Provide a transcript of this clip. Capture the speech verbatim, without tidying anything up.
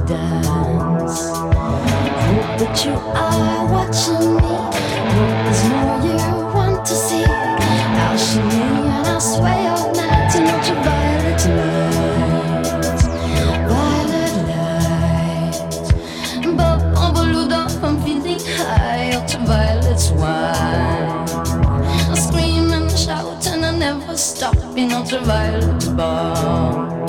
dance. Hope that you are watching me. Hope there's more you want to see. I'll show me and I'll sway all night in ultraviolet light. Violet light. But on balloon up, I'm feeling high. Ultraviolet's wine. I scream and shout and I never stop in ultraviolet bar.